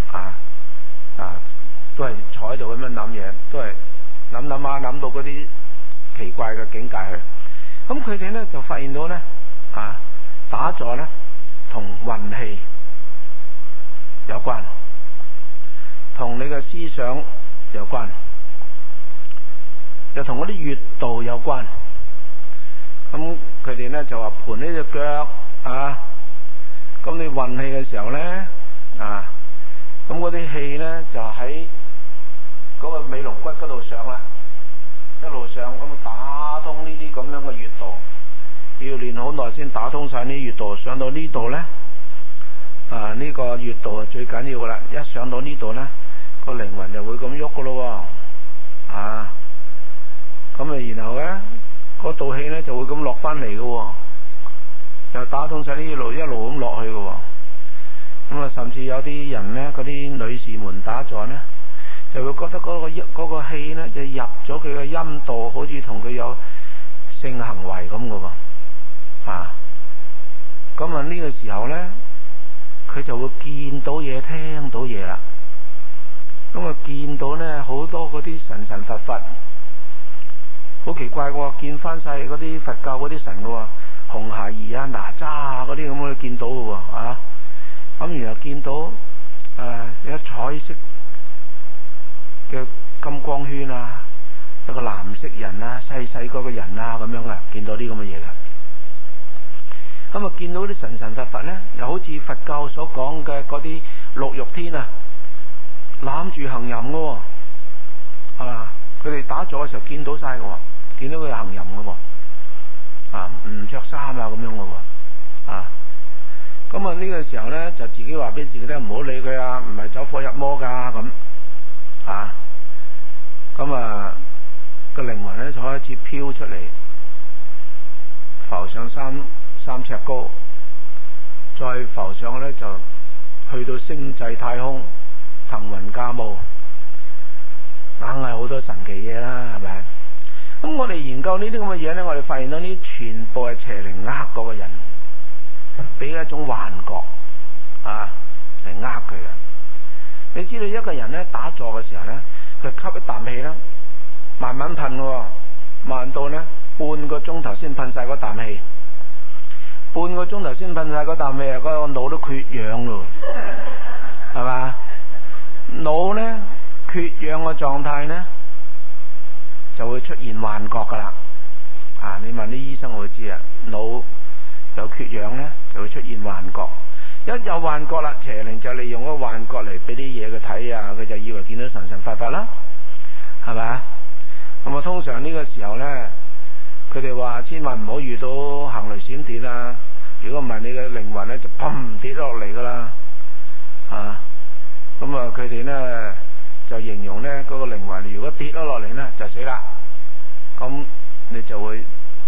都係坐喺度咁樣諗嘢，都係諗到嗰啲奇怪嘅境界去。咁佢哋呢就發現到呢，打坐呢同運氣有關，同你嘅思想有關，又同嗰啲穴道有關。咁佢哋呢就話盤呢隻腳咁你運氣嘅時候呢，咁嗰啲氣呢就喺嗰個尾龍骨嗰度上啦，一路上咁打通呢啲咁樣嘅穴道，要練好耐先打通晒呢啲穴道。上到呢度呢，呢個穴道係最緊要噶啦，一上到呢度呢，個靈魂就會咁喐噶咯，咁然後呢，嗰道氣呢就會咁落翻嚟嘅，又打通晒呢啲路，一路咁落去嘅。咁甚至有啲人呢，嗰啲女士們打坐呢，就會覺得嗰個氣呢就入咗佢嘅陰道，好似同佢有性行為咁嘅。咁呢個時候呢，佢就會見到嘢，聽到嘢啦。咁見到呢好多嗰啲神佛，好奇怪嘅，見翻晒嗰啲佛教嗰啲神嘅，紅孩兒哪吒啊嗰啲咁我見到嘅。咁然後見到有彩色嘅金光圈一個藍色人細細個嘅人咁樣見到啲咁嘅嘢嘅。咁見到啲神佛呢，又好似佛教所講嘅嗰啲六欲天攬住行淫嘅。佢哋打坐嘅時候見到晒嘅，見到佢行淫嘅，唔着衫咁樣嘅。咁呢個時候呢，就自己話俾自己聽，唔好理佢唔係走火入魔噶咁。個靈魂呢就開始飄出嚟，浮上三尺高，再浮上呢就去到星際太空，騰雲駕霧，硬係好多神奇嘢啦，係咪？咁我哋研究呢啲咁嘅嘢呢，我哋發現到呢全部係邪靈呃過嘅人，俾一種幻覺嚟呃佢嘅。你知道一個人呢打坐嘅時候呢，佢吸一啖氣呢，慢慢噴嘅，慢到呢半個鐘頭先噴晒嗰啖氣，半個鐘頭先噴晒嗰啖氣嗰個腦都缺氧咯，係嘛？腦呢缺氧嘅狀態呢，就會出現幻覺噶啦。你問啲醫生會知腦有缺氧呢，就會出現幻覺。一有幻覺啦，邪靈就利用嗰個幻覺嚟俾啲嘢佢睇佢就以為見到神佛啦，係咪？咁通常呢個時候呢，佢哋話千萬唔好遇到行雷閃電如果唔係你嘅靈魂呢，就砰跌落嚟噶啦。佢哋呢就形容呢嗰個靈魂如果跌咗落嚟呢，就死啦，咁你就會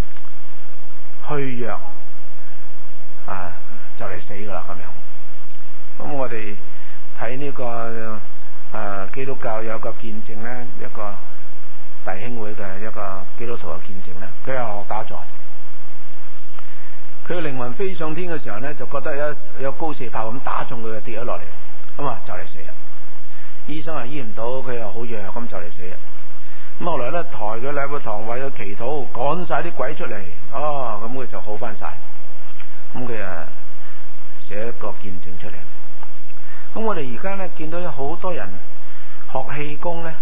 虛弱就嚟死噶啦咁樣。咁我哋睇呢個基督教有個見證呢，一個弟兄會嘅一個基督徒嘅見證呢，佢係學打坐，佢嘅靈魂飛上天嘅時候呢，就覺得有高射炮咁打中佢，就跌咗落嚟，咁就嚟死啦。醫生醫唔到，佢又好弱，咁就嚟死啦。咁後來呢，抬佢嚟個堂為佢祈禱，趕晒啲鬼出嚟，咁佢就好翻晒。咁佢寫一個見證出嚟。咁我哋而家呢，見到有好多人學氣功呢，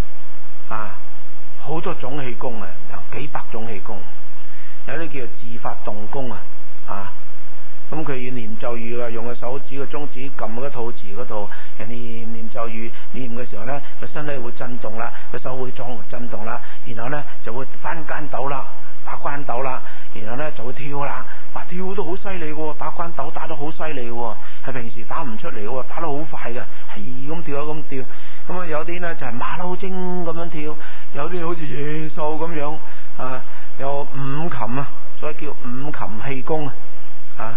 好多種氣功有幾百種氣功，有啲叫做自發動功咁佢要念咒語用個手指個中指撳嗰個肚臍嗰度，念咒語，念嘅時候呢，個身體會震動啦，個手會震動啦，然後呢就會翻筋斗啦，打關斗啦，然後呢就會跳啦，跳都好犀利喎，打關斗打得好犀利喎，係平時打唔出嚟嘅，打得好快嘅，係咁跳咁跳。咁有啲呢就係馬騮精咁樣跳，有啲好似野獸咁樣有五禽所以叫五禽氣功呢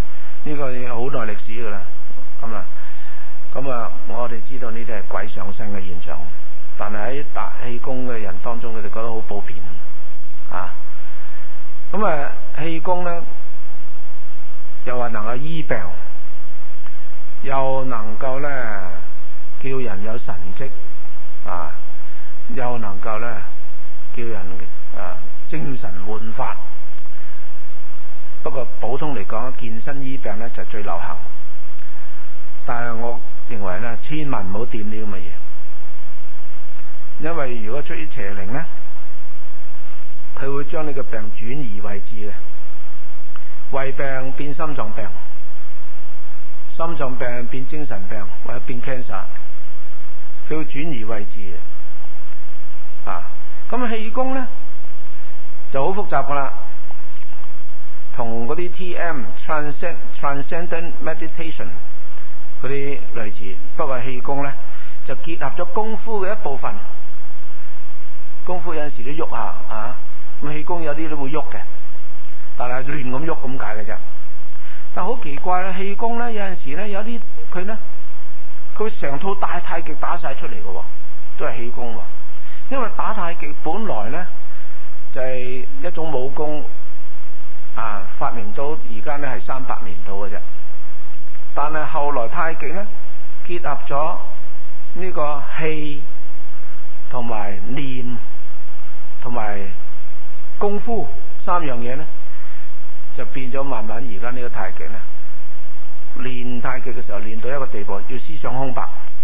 呢個好耐歷史噶啦。咁啊，我哋知道呢啲係鬼上身嘅現象，但係喺打氣功嘅人當中，佢哋覺得好普遍啊。咁啊，氣功呢，又話能夠醫病，又能夠呢叫人有神蹟啊，又能夠呢叫人精神煥發。不過普通嚟講，健身醫病呢就最流行。但係我認為呢，千萬唔好掂呢咁嘅嘢，因為如果出於邪靈呢，佢會將你個病轉移位置嘅，胃病變心臟病，心臟病變精神病，或者變 cancer， 佢會轉移位置嘅。咁氣功呢就好複雜噶啦，同嗰啲 TM Transcendent Meditation 嗰啲類似，不過氣功呢就結合咗功夫嘅一部分。功夫有陣時都喐下啊，咁氣功有啲都會喐嘅，但係亂咁喐咁解嘅啫。但好奇怪啦，氣功呢有陣時呢有啲佢會成套大太極打晒出嚟嘅，都係氣功。因為打太極本來呢就係一種武功發明到而家呢係300年到嘅啫。但係後來太極呢結合咗呢個氣同埋念同埋功夫3樣嘢呢，就變咗慢慢而家呢個太極呢，練太極嘅時候練到一個地步，要思想空白。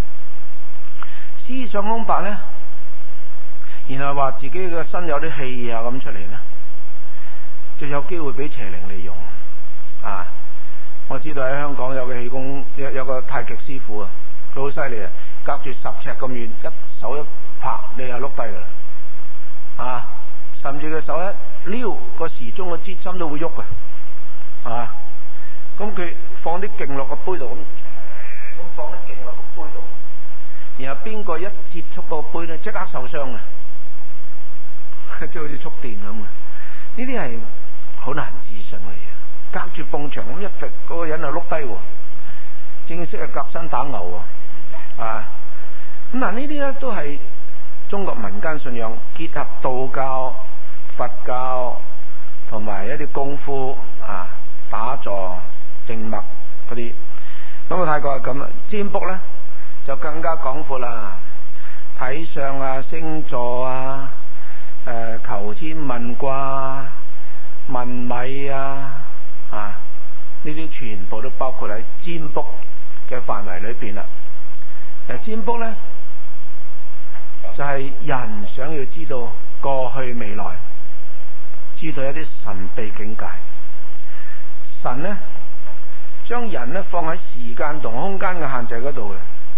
思想空白呢，然後話自己嘅身有啲氣咁出嚟呢，就有機會俾邪靈利用啊！我知道喺香港有個氣功有個太極師傅佢好犀利隔住10尺咁遠，一手一拍你就碌低噶啦甚至佢手一撩個時鐘個節針都會喐嘅咁佢放啲勁落個杯度，咁放啲勁落個杯度，然後邊個一接觸個杯呢，即刻受傷嘅，即係好似觸電咁嘅。呢啲係好難置信嘅嘢。隔住埲牆咁一揈，嗰個人就碌低，正式係夾身打牛咁嗱，呢啲咧都係中國民間信仰結合道教、佛教同埋一啲功夫打坐、靜默嗰啲。咁啊，泰國係咁啦，占卜咧就更加廣闊啦，睇相星座求籤問卦、問米呢啲全部都包括喺占卜嘅範圍裏邊啦。占卜呢，就係人想要知道過去未來，知道一啲神秘境界。神呢，將人呢放喺時間同空間嘅限制嗰度嘅。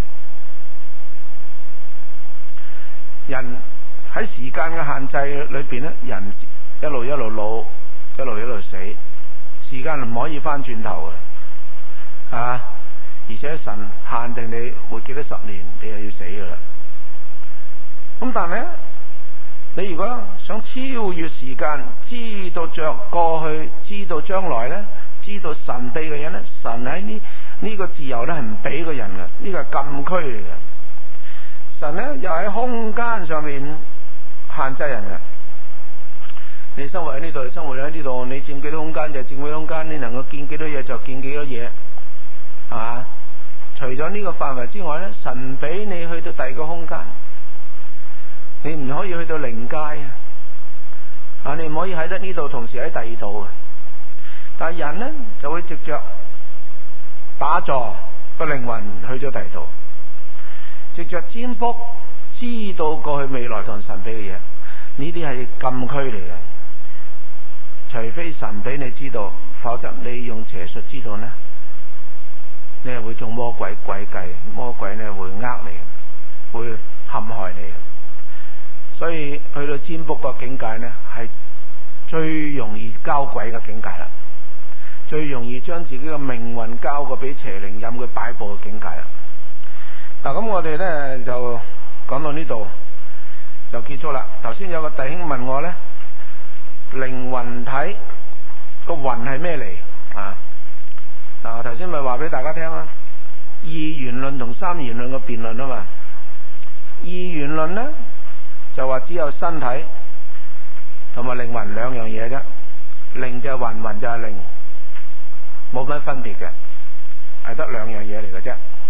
人喺時間嘅限制裏邊呢，人一路老，一路死。時間唔可以翻轉頭嘅，而且神限定你活幾多10年，你就要死噶啦。咁但係咧，你如果想超越時間，知道着過去，知道將來咧，知道神秘嘅嘢咧，神喺呢個自由咧係唔俾個人嘅，呢個係禁區嚟嘅。神咧又喺空間上面限制人嘅。你生活喺呢度，生活喺呢度，你佔幾多空間就佔幾多空間，你能夠見幾多嘢就見幾多嘢，係嘛？除咗呢個範圍之外咧，神俾你去到第二個空間，你唔可以去到靈界你唔可以喺得呢度同時喺第二度。但係人呢，就會藉着打坐個靈魂去咗第二度，藉着占卜知道過去未來同神秘嘅嘢，呢啲係禁區嚟嘅。除非神俾你知道，否則你用邪術知道呢，你係會中魔鬼詭計，魔鬼呢會呃你，會陷害你。所以去到占卜個境界呢，係最容易交鬼嘅境界啦，最容易將自己嘅命運交過俾邪靈任佢擺佈嘅境界啦。咁我哋呢就講到呢度就結束啦。頭先有個弟兄問我呢，靈魂體個魂係咩嚟嗱，我頭先咪話俾大家聽啦，二元論同三元論嘅辯論啊嘛。二元論呢，就話只有身體同埋靈魂兩樣嘢啫，靈就係魂，魂就係靈，冇乜分別嘅，係得兩樣嘢嚟嘅啫。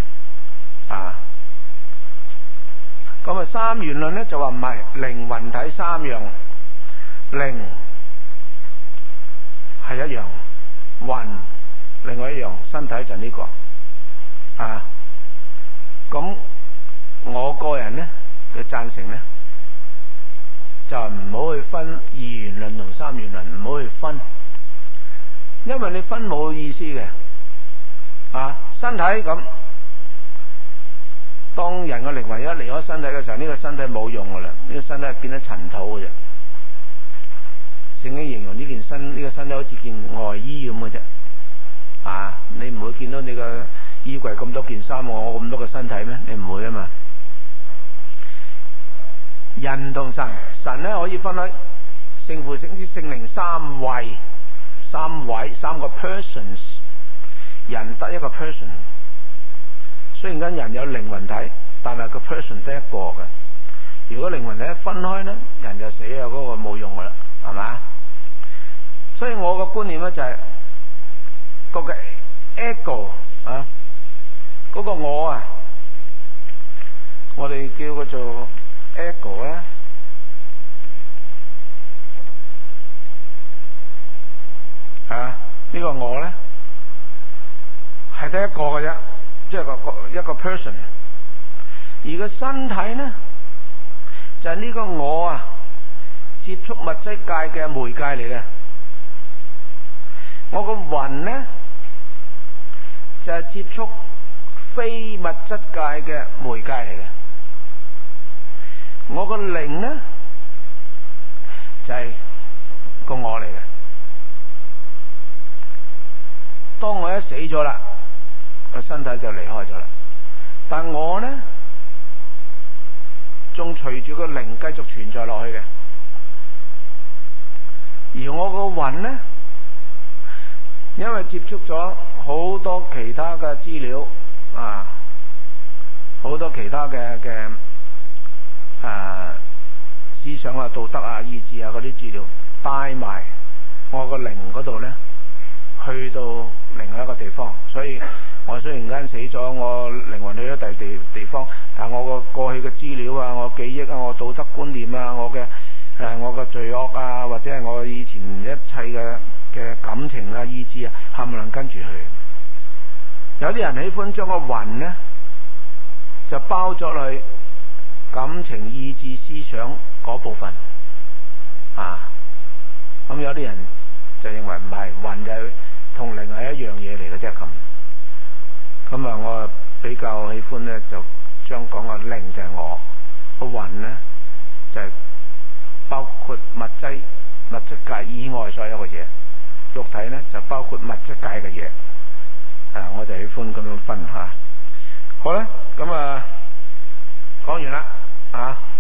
咁啊，三元論呢，就話唔係，靈魂體三樣，靈係一樣，魂另外一樣，身體就呢個。咁我個人呢嘅贊成呢，就唔好去分二元論同三元論，唔好去分，因為你分冇意思嘅。身體咁，當人嘅靈魂一離開身體嘅時候，呢個身體冇用噶啦，呢個身體係變咗塵土嘅啫。聖經形容呢件身，呢個身體好似件外衣咁嘅啫。你唔會見到你個衣櫃咁多件衫，我咁多個身體咩？你唔會啊嘛。人同神，神咧可以分開聖父、聖子、聖靈三位，三個 persons， 人得一個 person。雖然間人有靈魂體，但係個 person 得一個嘅。如果靈魂體一分開咧，人就死啊，嗰個冇用噶啦，係嘛？所以我個觀念咧就係嗰個 ego 嗰個我啊，我哋叫佢做 ego 咧，呢個我咧係得一個嘅啫，即係一個 person。而個身體咧就係呢個我啊，接觸物質界嘅媒介嚟嘅。我個魂咧就係接觸非物質界嘅媒介嚟嘅。我個靈咧就係個我嚟嘅。當我一死咗啦，個身體就離開咗啦。但我咧仲隨住個靈繼續存在落去嘅。而我個魂咧，因為接觸咗好多其他嘅資料好多其他嘅思想啊、道德啊、意志啊嗰啲資料，帶埋我個靈嗰度咧，去到另外一個地方。所以我雖然間死咗，我靈魂去咗第二地方，但我個過去嘅資料啊、我記憶啊、我道德觀念啊、我嘅罪惡啊，或者係我以前一切嘅感情啊、意志啊，冚唪唥跟住去。有啲人喜歡將個魂呢就包咗去感情、意志、思想嗰部分咁有啲人就認為唔係，魂就同靈係一樣嘢嚟嘅啫。咁我比較喜歡呢，就將講個靈就係我，個魂呢就係包括物質界以外所有嘅嘢，肉體呢就包括物質界嘅嘢。我就喜歡咁樣分。好啦，咁講完啦